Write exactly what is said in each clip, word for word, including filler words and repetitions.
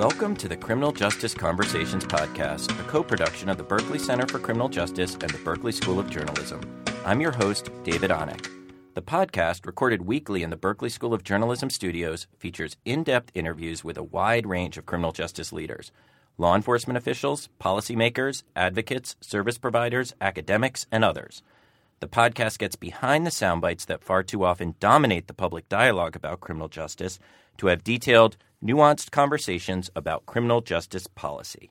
Welcome to the Criminal Justice Conversations podcast, a co-production of the Berkeley Center for Criminal Justice and the Berkeley School of Journalism. I'm your host, David Onek. The podcast, recorded weekly in the Berkeley School of Journalism studios, features in-depth interviews with a wide range of criminal justice leaders, law enforcement officials, policymakers, advocates, service providers, academics, and others. The podcast gets behind the sound bites that far too often dominate the public dialogue about criminal justice to have detailed, nuanced conversations about criminal justice policy.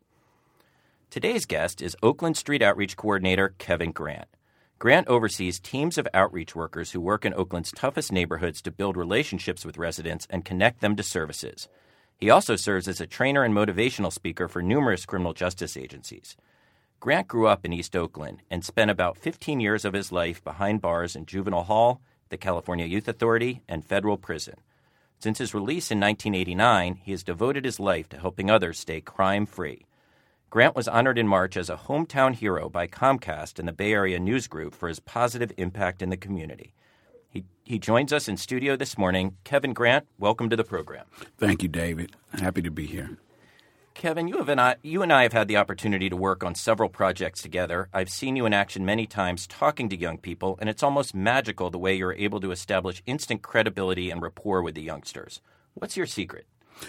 Today's guest is Oakland Street Outreach Coordinator Kevin Grant. Grant oversees teams of outreach workers who work in Oakland's toughest neighborhoods to build relationships with residents and connect them to services. He also serves as a trainer and motivational speaker for numerous criminal justice agencies. Grant grew up in East Oakland and spent about fifteen years of his life behind bars in Juvenile Hall, the California Youth Authority, and federal prison. Since his release in nineteen eighty-nine, he has devoted his life to helping others stay crime-free. Grant was honored in March as a hometown hero by Comcast and the Bay Area News Group for his positive impact in the community. He he joins us in studio this morning. Kevin Grant, welcome to the program. Thank you, David. Happy to be here. Kevin, you, have and I, you and I have had the opportunity to work on several projects together. I've seen you in action many times talking to young people, and it's almost magical the way you're able to establish instant credibility and rapport with the youngsters. What's your secret?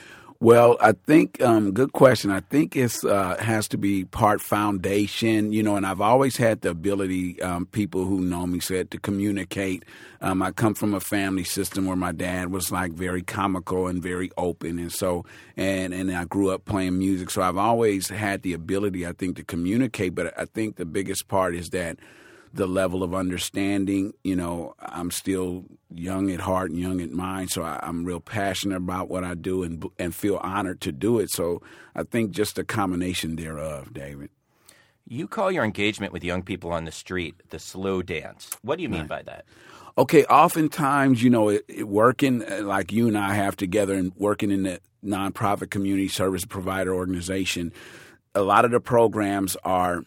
Well, I think, um, good question. I think it's uh, has to be part foundation, you know, and I've always had the ability, um, people who know me said, to communicate. Um, I come from a family system where my dad was like very comical and very open. And so, and, and I grew up playing music. So I've always had the ability, I think, to communicate. But I think the biggest part is that the level of understanding, you know, I'm still young at heart and young at mind, so I, I'm real passionate about what I do and and feel honored to do it. So I think just a combination thereof, David. You call your engagement with young people on the street the slow dance. What do you mean right. by that? Okay, oftentimes, you know, it, it working like you and I have together and working in the nonprofit community service provider organization, a lot of the programs are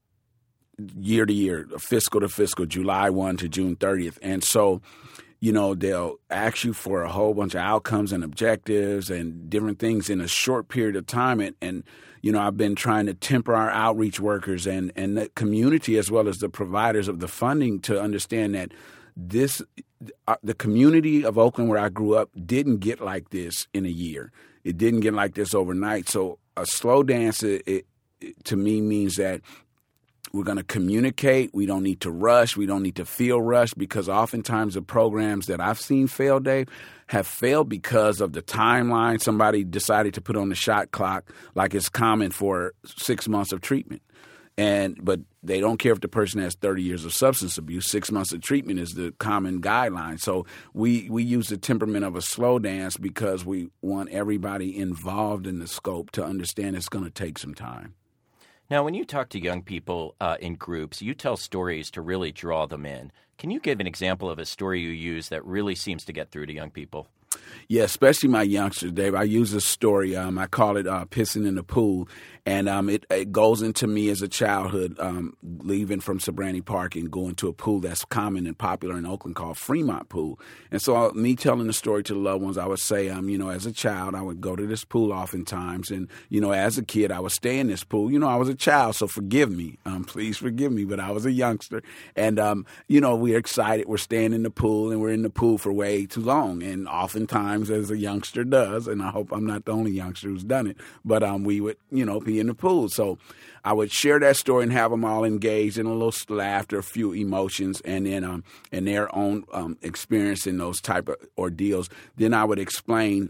year to year, fiscal to fiscal, July first to June thirtieth. And so, you know, they'll ask you for a whole bunch of outcomes and objectives and different things in a short period of time. And, and you know, I've been trying to temper our outreach workers and, and the community as well as the providers of the funding to understand that this, uh, the community of Oakland where I grew up didn't get like this in a year. It didn't get like this overnight. So a slow dance, it, it, to me, means that we're going to communicate. We don't need to rush. We don't need to feel rushed because oftentimes the programs that I've seen fail, Dave, have failed because of the timeline. Somebody decided to put on the shot clock like it's common for six months of treatment. And but they don't care if the person has thirty years of substance abuse. Six months of treatment is the common guideline. So we, we use the temperament of a slow dance because we want everybody involved in the scope to understand it's going to take some time. Now, when you talk to young people uh, in groups, you tell stories to really draw them in. Can you give an example of a story you use that really seems to get through to young people? Yeah, especially my youngsters, Dave. I use this story. Um, I call it uh, Pissing in the Pool. And um, it, it goes into me as a childhood, um, leaving from Sobrani Park and going to a pool that's common and popular in Oakland called Fremont Pool. And so uh, me telling the story to the loved ones, I would say, um, you know, as a child, I would go to this pool oftentimes. And, you know, as a kid, I would stay in this pool. You know, I was a child, so forgive me. Um, please forgive me. But I was a youngster. And, um, you know, we're excited. We're staying in the pool, and we're in the pool for way too long. And oftentimes, as a youngster does, and I hope I'm not the only youngster who's done it, but um, we would, you know, be in the pool. So I would share that story and have them all engaged in a little laughter, a few emotions, and then um, in their own um, experience in those type of ordeals. Then I would explain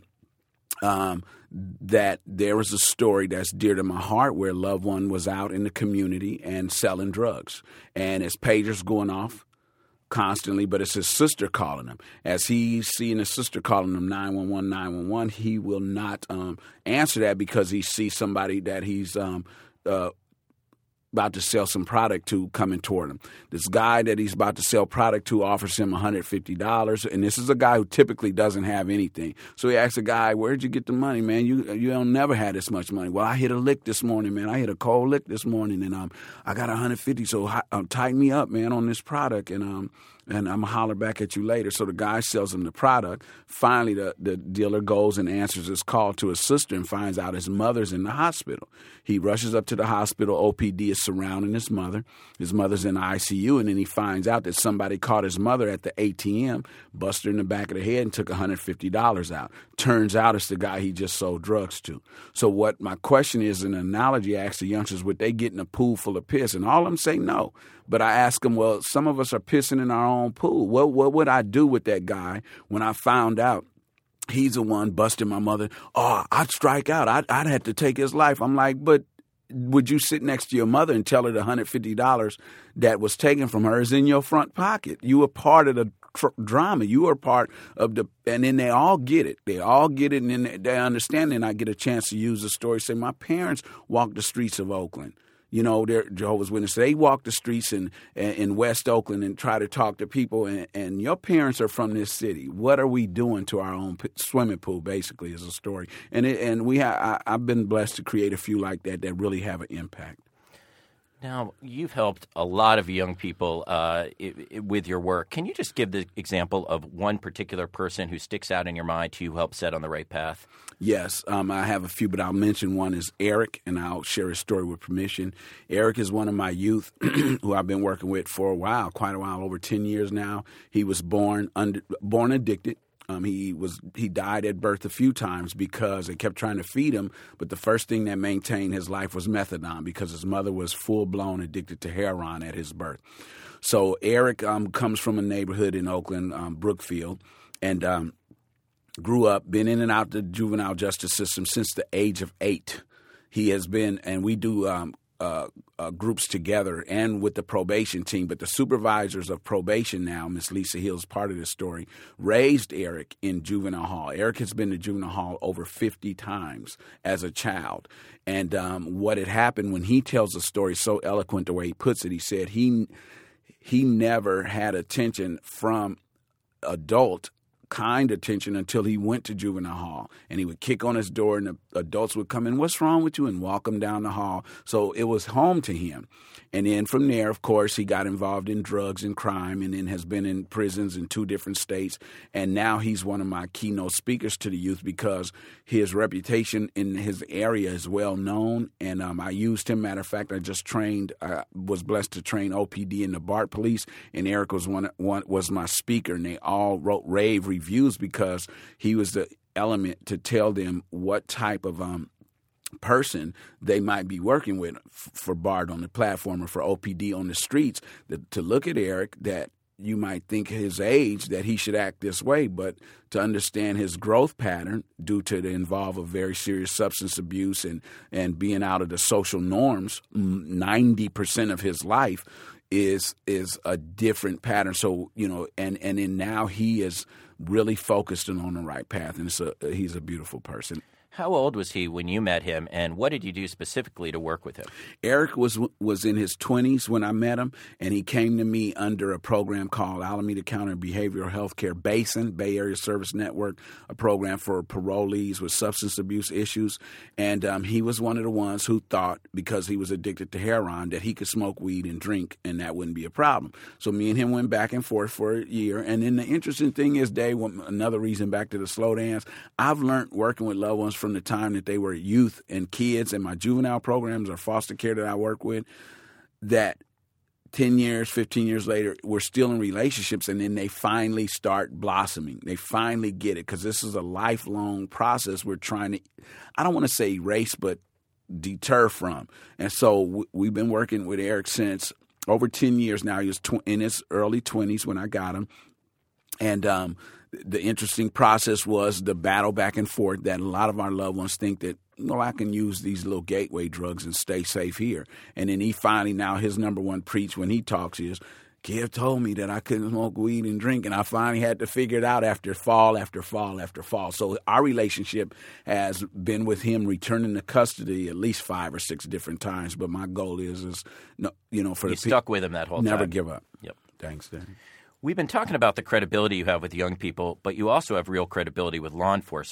um, that there was a story that's dear to my heart where a loved one was out in the community and selling drugs, and his pager's going off constantly, but it's his sister calling him. As he's seeing his sister calling him nine one one, nine one one, he will not um, answer that because he sees somebody that he's um, uh, about to sell some product to coming toward him. This guy that he's about to sell product to offers him one hundred fifty dollars, and this is a guy who typically doesn't have anything. So he asks the guy, "Where'd you get the money, man? You you don't never had this much money." "Well, I hit a lick this morning, man. I hit a cold lick this morning, and um, I got one hundred fifty. So um, tighten me up, man, on this product." And um, and I'm going to holler back at you later. So the guy sells him the product. Finally, the, the dealer goes and answers his call to his sister and finds out his mother's in the hospital. He rushes up to the hospital. O P D is surrounding his mother. His mother's in the I C U, and then he finds out that somebody caught his mother at the A T M, busted her in the back of the head, and took one hundred fifty dollars out. Turns out it's the guy he just sold drugs to. So what my question is, an analogy I ask the youngsters, would they get in a pool full of piss? And all of them say no. But I ask them, well, some of us are pissing in our own pool. What, what would I do with that guy when I found out he's the one busting my mother? Oh, I'd strike out. I'd, I'd have to take his life. I'm like, but would you sit next to your mother and tell her the one hundred fifty dollars that was taken from her is in your front pocket? You were part of the tr- drama. You were part of the, and then they all get it. They all get it, and then they, they understand, and I get a chance to use the story. Say, my parents walked the streets of Oakland. You know, they're Jehovah's Witnesses. They walk the streets in in West Oakland and try to talk to people. And, and your parents are from this city. What are we doing to our own p- swimming pool? Basically, is a story. And it, and we ha- I, I've been blessed to create a few like that that really have an impact. Now, you've helped a lot of young people uh, I- I- with your work. Can you just give the example of one particular person who sticks out in your mind to help set on the right path? Yes, um, I have a few, but I'll mention one is Eric, and I'll share his story with permission. Eric is one of my youth who I've been working with for a while, quite a while, over ten years now. He was born under, born addicted. Um, he was he died at birth a few times because they kept trying to feed him, but the first thing that maintained his life was methadone because his mother was full-blown addicted to heroin at his birth. So Eric um, comes from a neighborhood in Oakland, um, Brookfield, and um, grew up, been in and out the juvenile justice system since the age of eight. He has been, and we do um, uh, uh, groups together and with the probation team, but the supervisors of probation now, Miss Lisa Hill is part of this story, raised Eric in juvenile hall. Eric has been to juvenile hall over fifty times as a child. And um, what had happened when he tells the story, so eloquent the way he puts it, he said he he never had attention from adult kind attention until he went to juvenile hall, and he would kick on his door and the adults would come in, what's wrong with you, and walk him down the hall. So it was home to him. And then from there, of course, he got involved in drugs and crime and then has been in prisons in two different states. And now he's one of my keynote speakers to the youth because his reputation in his area is well known. And um, I used him. Matter of fact, I just trained, I was blessed to train O P D in the BART police, and Eric was one, one was my speaker, and they all wrote rave reviews because he was the element to tell them what type of um, person they might be working with f- for BART on the platform or for O P D on the streets, that, to look at Eric, that you might think his age that he should act this way, but to understand his growth pattern due to the involve of very serious substance abuse and, and being out of the social norms, ninety percent of his life is is a different pattern. So, you know, and, and then now he is really focused and on the right path, and it's a, he's a beautiful person. How old was he when you met him, and what did you do specifically to work with him? Eric was was in his twenties when I met him, and he came to me under a program called Alameda County Behavioral Health Care Basin, Bay Area Service Network, a program for parolees with substance abuse issues. And um, he was one of the ones who thought, because he was addicted to heroin, that he could smoke weed and drink, and that wouldn't be a problem. So me and him went back and forth for a year. And then the interesting thing is, Dave, another reason back to the slow dance, I've learned working with loved ones from the time that they were youth and kids in my juvenile programs or foster care that I work with, that ten years, fifteen years later, we're still in relationships, and then they finally start blossoming. They finally get it, because this is a lifelong process we're trying to, I don't want to say erase, but deter from. And so w- we've been working with Eric since over ten years now. He was tw- in his early twenties when I got him. And um, the interesting process was the battle back and forth that a lot of our loved ones think that, you know, I can use these little gateway drugs and stay safe here. And then he finally, now his number one preach when he talks is, Kev told me that I couldn't smoke weed and drink, and I finally had to figure it out after fall after fall after fall. So our relationship has been with him returning to custody at least five or six different times. But my goal is, is no, you know, for you the stuck pe- with him that whole never time. Never give up. Yep. Thanks, Danny. We've been talking about the credibility you have with young people, but you also have real credibility with law enforcement.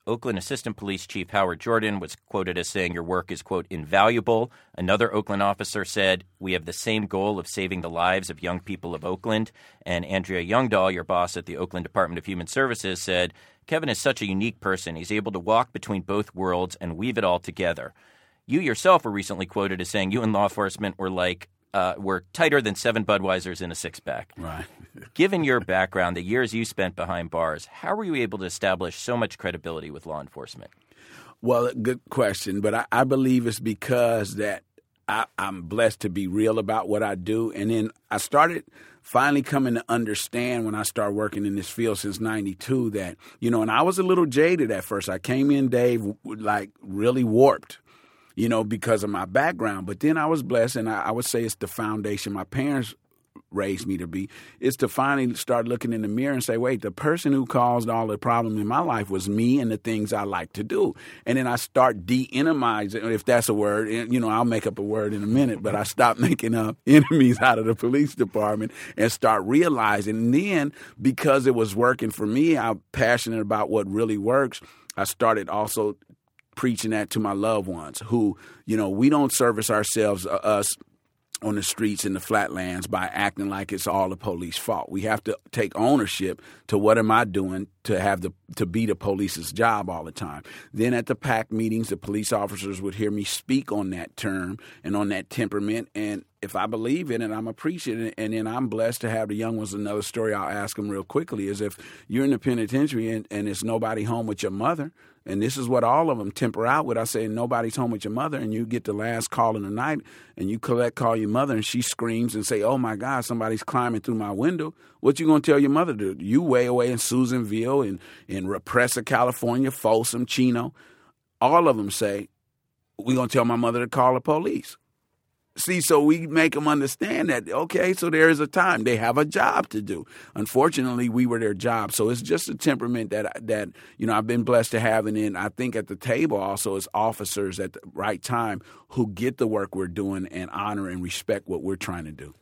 Oakland Assistant Police Chief Howard Jordan was quoted as saying your work is, quote, invaluable. Another Oakland officer said, we have the same goal of saving the lives of young people of Oakland. And Andrea Youngdahl, your boss at the Oakland Department of Human Services, said, Kevin is such a unique person. He's able to walk between both worlds and weave it all together. You yourself were recently quoted as saying you and law enforcement were like, uh, were tighter than seven Budweisers in a six-pack. Right. Given your background, the years you spent behind bars, how were you able to establish so much credibility with law enforcement? Well, good question, but I, I believe it's because that I, I'm blessed to be real about what I do. And then I started finally coming to understand when I started working in this field since ninety-two that, you know, and I was a little jaded at first. I came in, Dave, like really warped, you know, because of my background. But then I was blessed, and I, I would say it's the foundation my parents raised me to be, is to finally start looking in the mirror and say, wait, the person who caused all the problem in my life was me and the things I like to do. And then I start de-enemizing, if that's a word. You know, I'll make up a word in a minute, but I stopped making up enemies out of the police department and start realizing. And then because it was working for me, I'm passionate about what really works. I started also preaching that to my loved ones who, you know, we don't service ourselves, uh, us, on the streets in the flatlands by acting like it's all the police's fault. We have to take ownership to what am I doing to have the to be the police's job all the time. Then at the PAC meetings, the police officers would hear me speak on that term and on that temperament. And if I believe in it, I'm appreciative. And then I'm blessed to have the young ones. Another story I'll ask them real quickly is if you're in the penitentiary and, and there's nobody home with your mother, and this is what all of them temper out with. I say, nobody's home with your mother, and you get the last call in the night, and you collect, call your mother, and she screams and say, oh, my God, somebody's climbing through my window. What you going to tell your mother to do? You way away in Susanville, in, in Represa, California, Folsom, Chino. All of them say, we're going to tell my mother to call the police. See, so we make them understand that, okay, so there is a time. They have a job to do. Unfortunately, we were their job. So it's just a temperament that, that you know, I've been blessed to have. And then I think at the table also is officers at the right time who get the work we're doing and honor and respect what we're trying to do.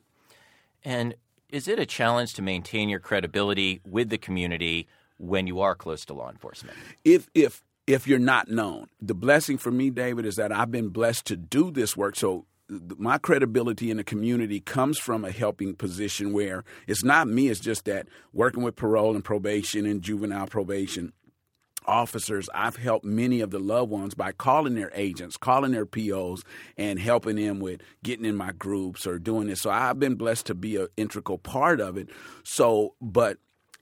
And is it a challenge to maintain your credibility with the community when you are close to law enforcement? If if if you're not known. The blessing for me, David, is that I've been blessed to do this work. So my credibility in the community comes from a helping position where it's not me, it's just that working with parole and probation and juvenile probation officers, I've helped many of the loved ones by calling their agents, calling their P Os, and helping them with getting in my groups or doing this. So I've been blessed to be an integral part of it. So, but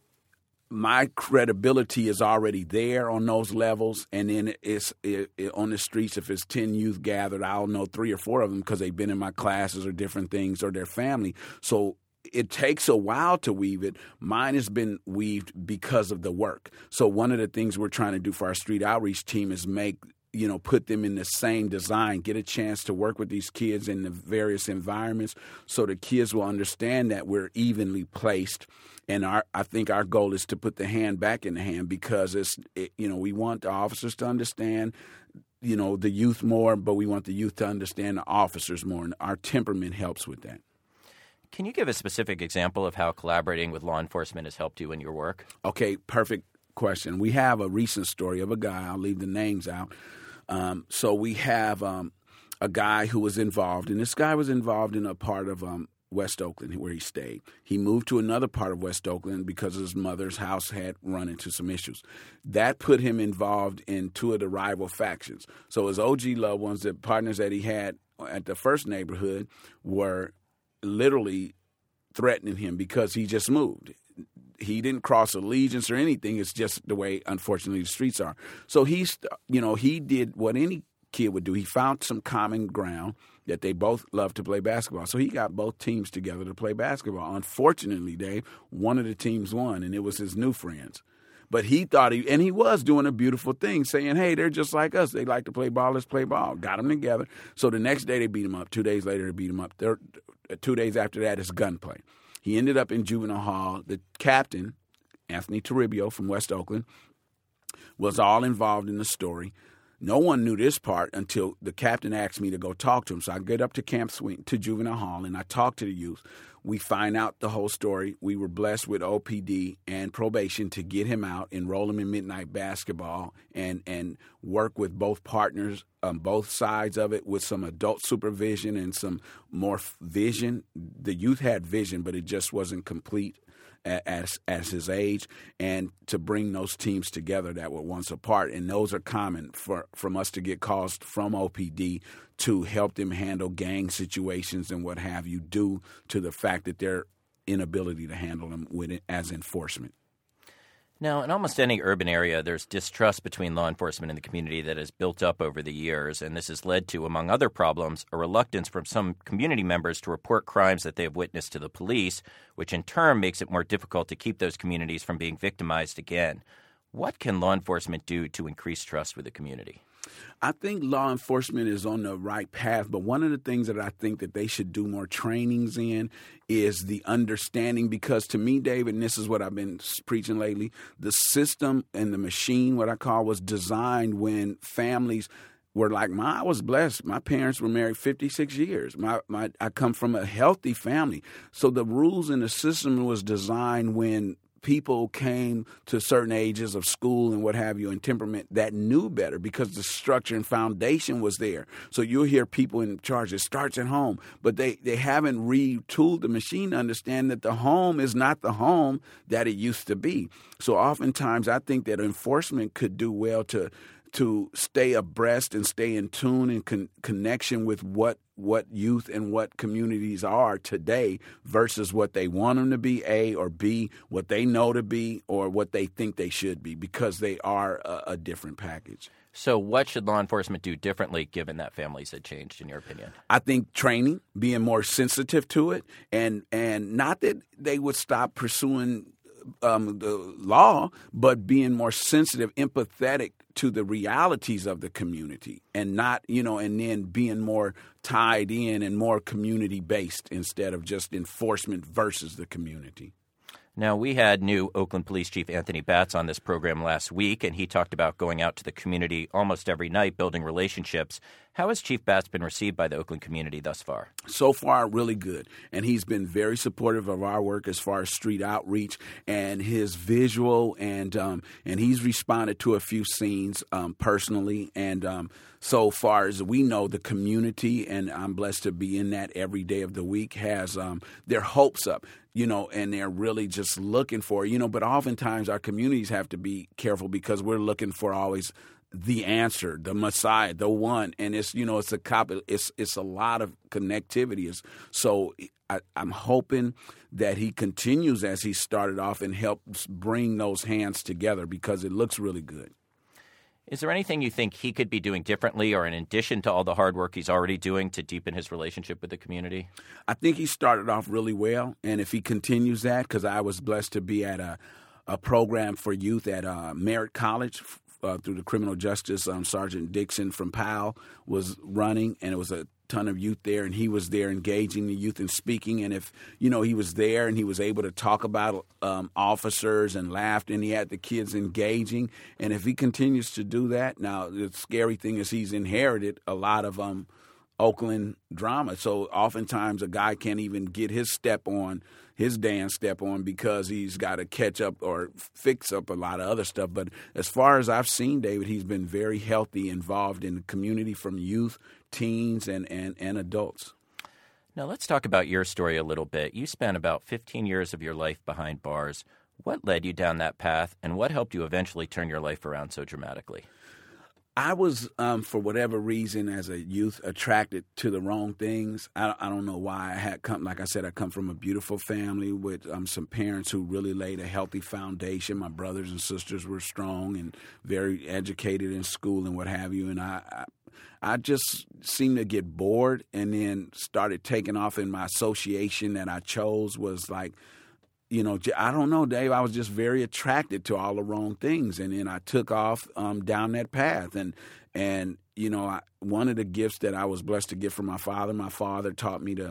my credibility is already there on those levels, and then it's it, it, on the streets. If it's ten youth gathered, I'll know three or four of them because they've been in my classes or different things or their family. So it takes a while to weave it. Mine has been weaved because of the work. So one of the things we're trying to do for our street outreach team is make you know, put them in the same design, get a chance to work with these kids in the various environments so the kids will understand that we're evenly placed. And our, I think our goal is to put the hand back in the hand because, it's, it, you know, we want the officers to understand, you know, the youth more, but we want the youth to understand the officers more. And our temperament helps with that. Can you give a specific example of how collaborating with law enforcement has helped you in your work? Okay, perfect question. We have a recent story of a guy. I'll leave the names out. Um, so we have um, a guy who was involved, and this guy was involved in a part of um, West Oakland where he stayed. He moved to another part of West Oakland because his mother's house had run into some issues. That put him involved in two of the rival factions. So his O G loved ones, the partners that he had at the first neighborhood, were literally threatening him because he just moved. He didn't cross allegiance or anything. It's just the way, unfortunately, the streets are. So he's, you know, he did what any kid would do. He found some common ground that they both love to play basketball. So he got both teams together to play basketball. Unfortunately, Dave, one of the teams won, and it was his new friends. But he thought he, and he was doing a beautiful thing, saying, hey, they're just like us. They like to play ball. Let's play ball. Got them together. So the next day they beat him up. Two days later they beat him up. They're, two days after that it's gunplay. He ended up in juvenile hall. The captain, Anthony Toribio from West Oakland, was all involved in the story. no one knew this part until the captain asked me to go talk to him. So I get up to Camp Swing, to Juvenile Hall, and I talk to the youth. We find out the whole story. We were blessed with O P D and probation to get him out, enroll him in midnight basketball, and and work with both partners, um, both sides of it, with some adult supervision and some more vision. The youth had vision, but it just wasn't complete as as his age, and to bring those teams together that were once apart. And those are common for from us to get calls from O P D to help them handle gang situations and what have you, due to the fact that their inability to handle them with it as enforcement. Now, in almost any urban area, there's distrust between law enforcement and the community that has built up over the years, and this has led to, among other problems, a reluctance from some community members to report crimes that they have witnessed to the police, which in turn makes it more difficult to keep those communities from being victimized again. What can law enforcement do to increase trust with the community? I think law enforcement is on the right path, but one of the things that I think that they should do more trainings in is the understanding, because to me, David, and this is what I've been preaching lately, the system and the machine, what I call, was designed when families were like mine. I was blessed. My parents were married fifty-six years. My, my, I come from a healthy family. So the rules and the system was designed when people came to certain ages of school and what have you, and temperament that knew better, because the structure and foundation was there. So you'll hear people in charge, it starts at home, but they, they haven't retooled the machine to understand that the home is not the home that it used to be. So oftentimes I think that enforcement could do well to to stay abreast and stay in tune and con- connection with what what youth and what communities are today versus what they want them to be, A, or B, what they know to be, or what they think they should be, because they are a, a different package. So what should law enforcement do differently, given that families had changed, in your opinion? I think training, being more sensitive to it, and and not that they would stop pursuing Um, the law, but being more sensitive, empathetic to the realities of the community, and not, you know, and then being more tied in and more community-based instead of just enforcement versus the community. Now, we had new Oakland Police Chief Anthony Batts on this program last week, and he talked about going out to the community almost every night, building relationships. How has Chief Batts been received by the Oakland community thus far? So far, really good. And he's been very supportive of our work as far as street outreach and his visual, and um, and he's responded to a few scenes um, personally. And um, so far as we know, the community, and I'm blessed to be in that every day of the week, has um, their hopes up. You know, and they're really just looking for, you know, but oftentimes our communities have to be careful because we're looking for always the answer, the Messiah, the one. And it's, you know, it's a cop, it's, it's a lot of connectivity. So I, I'm hoping that he continues as he started off and helps bring those hands together, because it looks really good. Is there anything you think he could be doing differently, or in addition to all the hard work he's already doing, to deepen his relationship with the community? I think he started off really well, and if he continues that, because I was blessed to be at a, a program for youth at uh, Merritt College uh, through the criminal justice, um, Sergeant Dixon from Powell was running, and it was a ton of youth there, and he was there engaging the youth and speaking. And if, you know, he was there and he was able to talk about um, officers and laughed, and he had the kids engaging. And if he continues to do that, now the scary thing is he's inherited a lot of um, Oakland drama. So oftentimes a guy can't even get his step on, his dance step on, because he's got to catch up or fix up a lot of other stuff. But as far as I've seen, David, he's been very healthy, involved in the community, from youth, teens, and, and, and adults. Now let's talk about your story a little bit. You spent about fifteen years of your life behind bars. What led you down that path, and what helped you eventually turn your life around so dramatically? I was, um, for whatever reason, as a youth, attracted to the wrong things. I, I don't know why. I had come, like I said, I come from a beautiful family with um, some parents who really laid a healthy foundation. My brothers and sisters were strong and very educated in school and what have you. And I, I, I just seemed to get bored, and then started taking off. In my association that I chose was like, you know, I don't know, Dave. I was just very attracted to all the wrong things, and then I took off um, down that path. And and you know, I, one of the gifts that I was blessed to get from my father, my father taught me to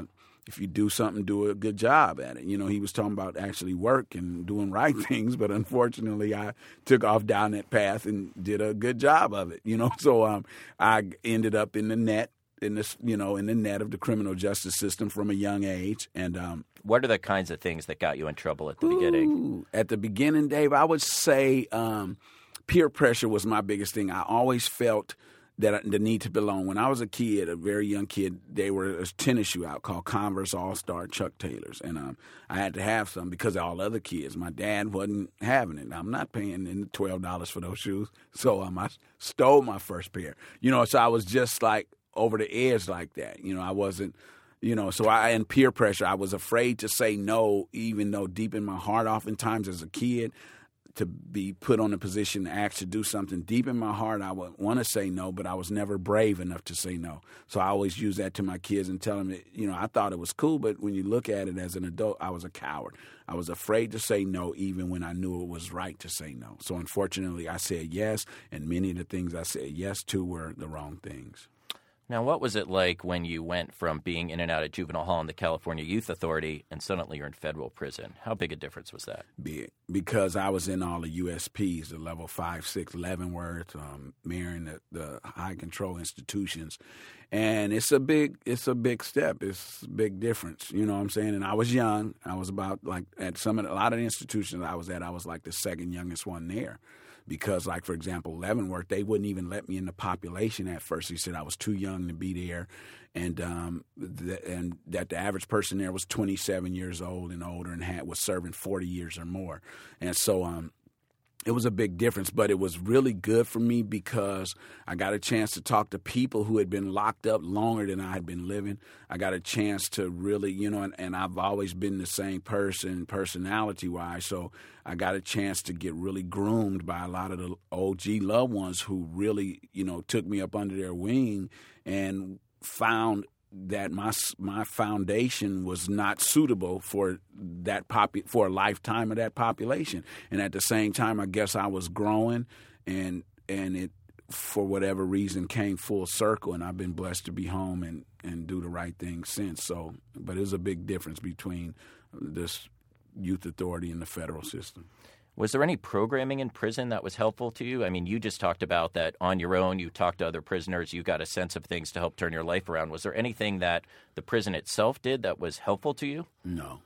if you do something, do a good job at it. You know, he was talking about actually work and doing right things, but unfortunately I took off down that path and did a good job of it, you know. So um, I ended up in the net, in this, you know, in the net of the criminal justice system from a young age. And um, what are the kinds of things that got you in trouble at the ooh, beginning? At the beginning, Dave, I would say um, peer pressure was my biggest thing. I always felt that the need to belong. When I was a kid, a very young kid, they were a tennis shoe out called Converse All-Star Chuck Taylors. And um, I had to have some because of all the other kids. My dad wasn't having it. I'm not paying twelve dollars for those shoes. So um, I stole my first pair. You know, so I was just like over the edge like that. You know, I wasn't, you know, so I, and peer pressure, I was afraid to say no, even though deep in my heart, oftentimes as a kid, to be put on a position to ask to do something deep in my heart, I would want to say no, but I was never brave enough to say no. So I always use that to my kids and tell them that, you know, I thought it was cool, but when you look at it as an adult, I was a coward. I was afraid to say no even when I knew it was right to say no. So unfortunately, I said yes, and many of the things I said yes to were the wrong things. Now, what was it like when you went from being in and out of juvenile hall in the California Youth Authority and suddenly you're in federal prison? How big a difference was that? Big, because I was in all the U S Ps, the level five, six, Leavenworth, um, Marion, the, the high control institutions, and it's a big, it's a big step. It's a big difference. You know what I'm saying? And I was young. I was about like at some of the, a lot of the institutions I was at, I was like the second youngest one there. Because, like, for example, Leavenworth, they wouldn't even let me in the population at first. He said I was too young to be there, and um, the, and that the average person there was twenty-seven years old and older and had was serving forty years or more. And so um, it was a big difference, but it was really good for me because I got a chance to talk to people who had been locked up longer than I had been living. I got a chance to really, you know, and, and I've always been the same person personality-wise, so I got a chance to get really groomed by a lot of the O G loved ones who really, you know, took me up under their wing and found that my my foundation was not suitable for that popu- for a lifetime of that population. And at the same time, I guess I was growing, and and it, for whatever reason, came full circle, and I've been blessed to be home and, and do the right thing since. So, but there's a big difference between this youth authority and the federal system. Was there any programming in prison that was helpful to you? I mean, you just talked about that on your own. You talked to other prisoners. You got a sense of things to help turn your life around. Was there anything that the prison itself did that was helpful to you? No.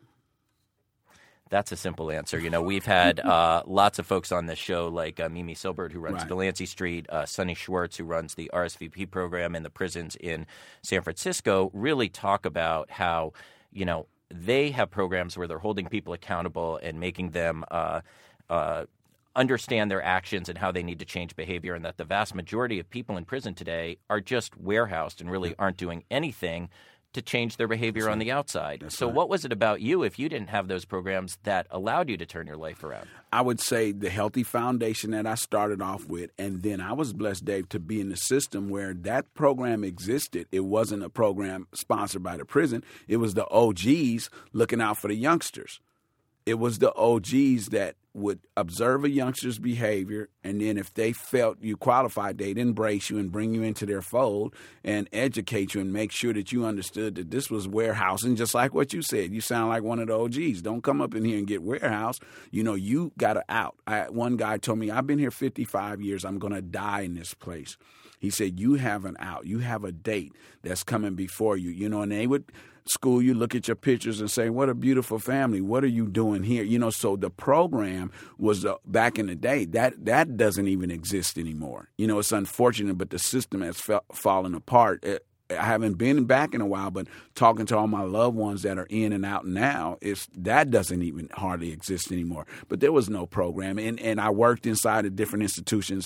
That's a simple answer. You know, we've had uh, lots of folks on this show, like uh, Mimi Silbert, who runs right. Delancey Street, uh, Sonny Schwartz, who runs the R S V P program in the prisons in San Francisco, really talk about how, you know, they have programs where they're holding people accountable and making them uh, uh, understand their actions and how they need to change behavior, and that the vast majority of people in prison today are just warehoused and really aren't doing anything to change their behavior That's on right. the outside. That's so right. what was it about you, if you didn't have those programs, that allowed you to turn your life around? I would say the healthy foundation that I started off with, and then I was blessed, Dave, to be in the system where that program existed. It wasn't a program sponsored by the prison. It was the O Gs looking out for the youngsters. It was the O Gs that would observe a youngster's behavior, and then if they felt you qualified, they'd embrace you and bring you into their fold and educate you and make sure that you understood that this was warehousing, just like what you said. You sound like one of the O Gs. Don't come up in here and get warehouse. You know, you got to out. I, one guy told me, I've been here fifty-five years. I'm going to die in this place. He said, you have an out. You have a date that's coming before you. You know, and they would school you, look at your pictures and say, what a beautiful family. What are you doing here? You know, so the program was uh, back in the day. That that doesn't even exist anymore. You know, it's unfortunate, but the system has fa- fallen apart. It, I haven't been back in a while, but talking to all my loved ones that are in and out now, it's, that doesn't even hardly exist anymore. But there was no program. And, and I worked inside of different institutions.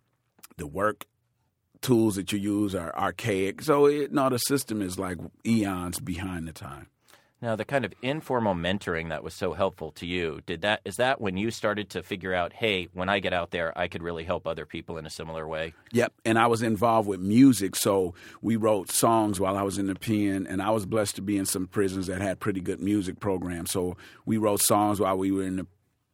The work tools that you use are archaic. So, it, no, the system is like eons behind the time. Now, the kind of informal mentoring that was so helpful to you, did that is that when you started to figure out, hey, when I get out there, I could really help other people in a similar way? Yep, and I was involved with music, so we wrote songs while I was in the pen, and I was blessed to be in some prisons that had pretty good music programs. So we wrote songs while we were in the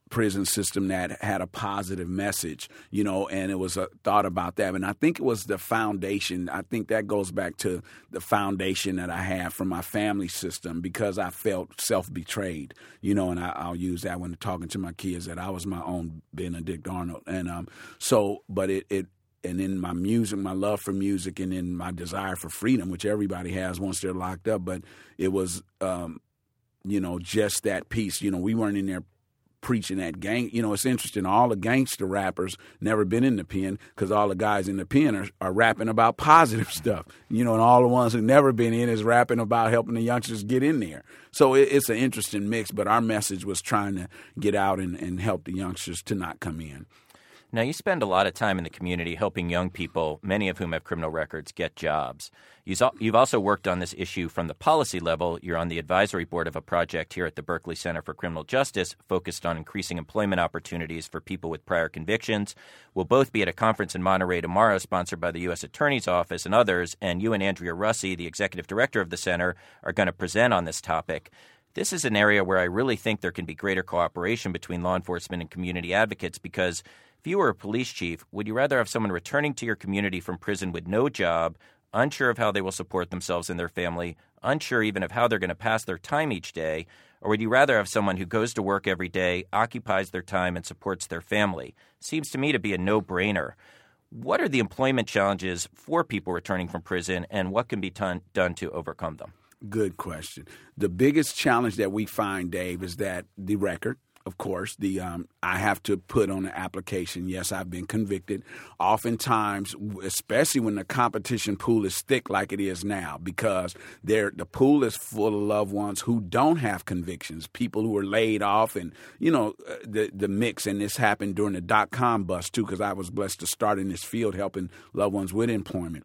prison system that had a positive message, you know, and it was a thought about that. And I think it was the foundation. I think that goes back to the foundation that I have from my family system, because I felt self-betrayed, you know, and I, I'll use that when talking to my kids, that I was my own Benedict Arnold. And um, so, but it, it, and in my music, my love for music, and in my desire for freedom, which everybody has once they're locked up, but it was, um, you know, just that piece. You know, we weren't in there preaching that gang. You know, it's interesting. All the gangster rappers never been in the pen, because all the guys in the pen are, are rapping about positive stuff. You know, and all the ones who never been in is rapping about helping the youngsters get in there. So it, it's an interesting mix, but our message was trying to get out and, and help the youngsters to not come in. Now, you spend a lot of time in the community helping young people, many of whom have criminal records, get jobs. You've also worked on this issue from the policy level. You're on the advisory board of a project here at the Berkeley Center for Criminal Justice focused on increasing employment opportunities for people with prior convictions. We'll both be at a conference in Monterey tomorrow sponsored by the U S Attorney's Office and others, and you and Andrea Russi, the executive director of the center, are going to present on this topic. This is an area where I really think there can be greater cooperation between law enforcement and community advocates, because if you were a police chief, would you rather have someone returning to your community from prison with no job, unsure of how they will support themselves and their family, unsure even of how they're going to pass their time each day, or would you rather have someone who goes to work every day, occupies their time, and supports their family? Seems to me to be a no-brainer. What are the employment challenges for people returning from prison, and what can be ton- done to overcome them? Good question. The biggest challenge that we find, Dave, is that the record. Of course, the um, I have to put on the application, yes, I've been convicted. Oftentimes, especially when the competition pool is thick like it is now, because the pool is full of loved ones who don't have convictions, people who are laid off, and, you know, the the mix. And this happened during the dot-com bust, too, because I was blessed to start in this field helping loved ones with employment.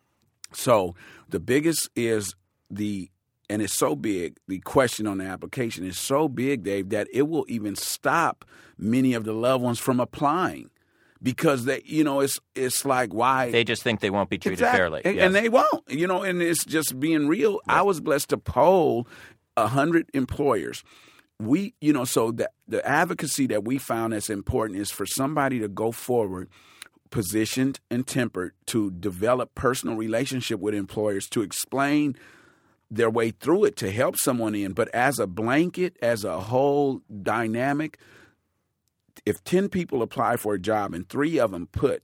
So the biggest is the And it's so big, the question on the application is so big, Dave, that it will even stop many of the loved ones from applying, because they, you know, it's it's like, why? They just think they won't be treated exactly. fairly. And, yes. and they won't, you know, and it's just being real. Yeah. I was blessed to poll one hundred employers. We, you know, so the, the advocacy that we found that's important is for somebody to go forward positioned and tempered to develop personal relationship with employers, to explain their way through it, to help someone in. But as a blanket, as a whole dynamic, if ten people apply for a job and three of them put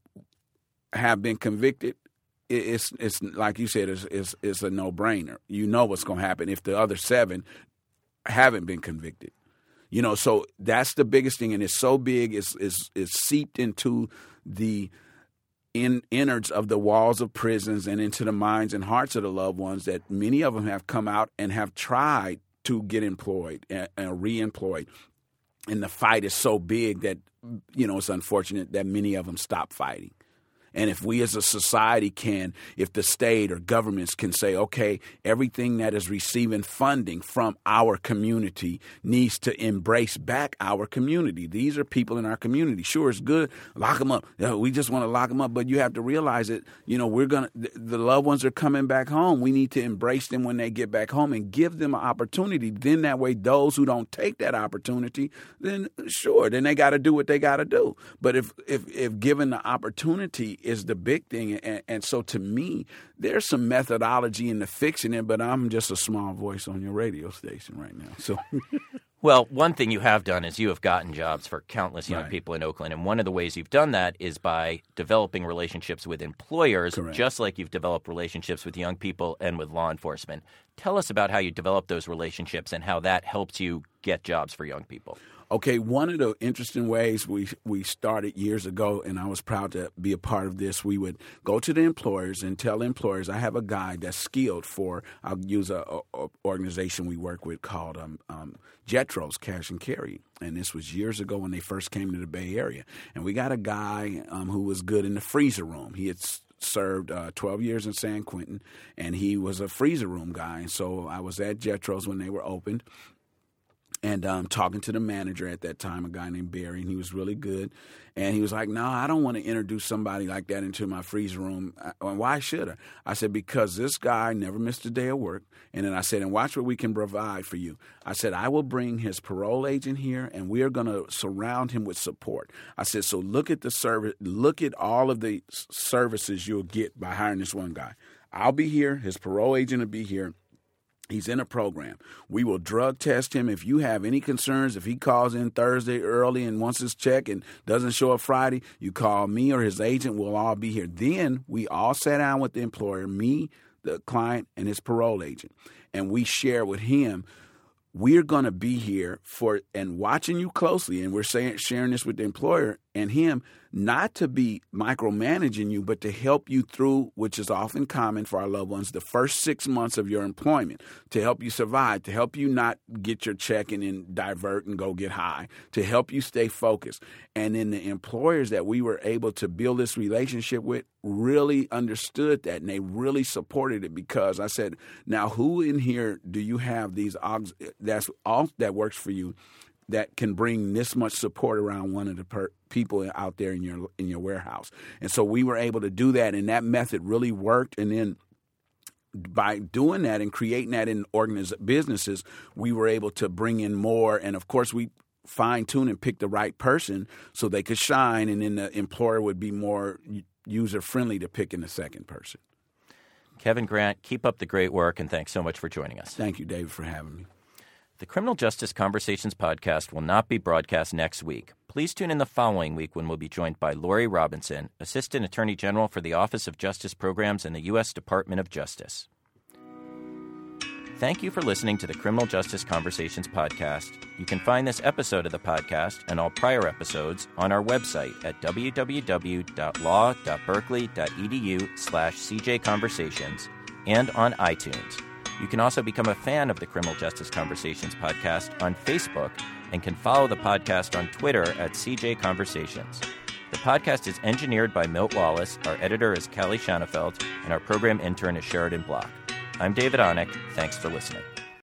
have been convicted, it's it's like you said, it's it's, it's a no-brainer. You know what's going to happen if the other seven haven't been convicted. You know, so that's the biggest thing, and it's so big, it's it's, it's seeped into the in innards of the walls of prisons and into the minds and hearts of the loved ones, that many of them have come out and have tried to get employed and, and re-employed. And the fight is so big that, you know, it's unfortunate that many of them stop fighting. And if we as a society can, if the state or governments can say, okay, everything that is receiving funding from our community needs to embrace back our community. These are people in our community. Sure, it's good. Lock them up. We just want to lock them up. But you have to realize that, you know, we're going to, the loved ones are coming back home. We need to embrace them when they get back home and give them an opportunity. Then that way, those who don't take that opportunity, then sure, then they got to do what they got to do. But if, if, if given the opportunity is the big thing. And, and so to me, there's some methodology in the fixing it, but I'm just a small voice on your radio station right now. So, well, one thing you have done is you have gotten jobs for countless young right. people in Oakland. And one of the ways you've done that is by developing relationships with employers, Correct. Just like you've developed relationships with young people and with law enforcement. Tell us about how you develop those relationships and how that helps you get jobs for young people. Okay, one of the interesting ways we we started years ago, and I was proud to be a part of this, we would go to the employers and tell employers, I have a guy that's skilled for, I'll use a, a, a organization we work with called um, um, Jetros Cash and Carry. And this was years ago when they first came to the Bay Area. And we got a guy um, who was good in the freezer room. He had served uh, twelve years in San Quentin, and he was a freezer room guy. And so I was at Jetros when they were opened. and um, talking to the manager at that time, a guy named Barry, and he was really good. And he was like, no, I don't want to introduce somebody like that into my freezer room. I, why should I? I said, because this guy never missed a day of work. And then I said, and watch what we can provide for you. I said, I will bring his parole agent here, and we are going to surround him with support. I said, so look at the service, look at all of the services you'll get by hiring this one guy. I'll be here. His parole agent will be here. He's in a program. We will drug test him. If you have any concerns, if he calls in Thursday early and wants his check and doesn't show up Friday, you call me or his agent. We'll all be here. Then we all sat down with the employer, me, the client, and his parole agent, and we share with him, we're going to be here for and watching you closely, and we're saying, sharing this with the employer and him, not to be micromanaging you, but to help you through, which is often common for our loved ones, the first six months of your employment, to help you survive, to help you not get your check and then divert and go get high, to help you stay focused. And then the employers that we were able to build this relationship with really understood that, and they really supported it, because I said, now who in here do you have these that's all that works for you that can bring this much support around one of the per- people out there in your in your warehouse? And so we were able to do that, and that method really worked. And then by doing that and creating that in organiz- businesses, we were able to bring in more. And of course, we fine-tune and pick the right person so they could shine, and then the employer would be more user-friendly to picking the second person. Kevin Grant, keep up the great work, and thanks so much for joining us. Thank you, David, for having me. The Criminal Justice Conversations podcast will not be broadcast next week. Please tune in the following week when we'll be joined by Lori Robinson, Assistant Attorney General for the Office of Justice Programs in the U S Department of Justice. Thank you for listening to the Criminal Justice Conversations podcast. You can find this episode of the podcast and all prior episodes on our website at www.law.berkeley.edu slash cjconversations and on iTunes. You can also become a fan of the Criminal Justice Conversations podcast on Facebook and can follow the podcast on Twitter at C J Conversations. The podcast is engineered by Milt Wallace, our editor is Callie Schoenefeld, and our program intern is Sheridan Block. I'm David Onek. Thanks for listening.